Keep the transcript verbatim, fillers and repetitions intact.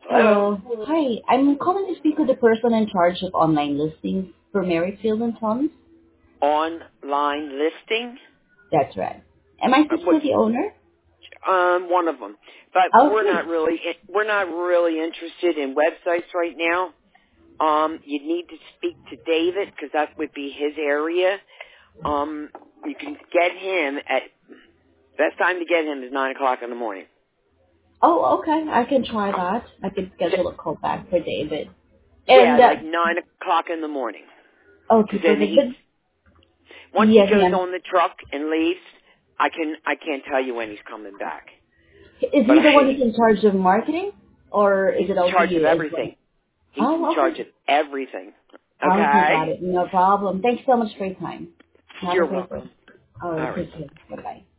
Hello. Hello. Hi. I'm calling to speak with the person in charge of online listings for Merrifield and Sons. Online listing. That's right. Am I Uh, speaking What? with the owner? Um, one of them. But we're Okay. not really we're not really interested in websites right now. Um, you need to speak to David because that would be his area. Um, you can get him at best time to get him is nine o'clock in the morning. Oh, okay. I can try that. I can schedule a call back for David. Yeah, And, uh, like nine o'clock in the morning. okay, Because then perfect. he But, once he yes, goes ma'am. on the truck and leaves, I can I can't tell you when he's coming back. Is But he the one I who's in charge of marketing? Or is he's it in also charge of you as everything. well? He's in Oh, charge okay. of everything. Okay, got Okay? it. No problem. Thanks so much for your time. Have a You're great day. welcome. All All right, right. take care. Bye-bye.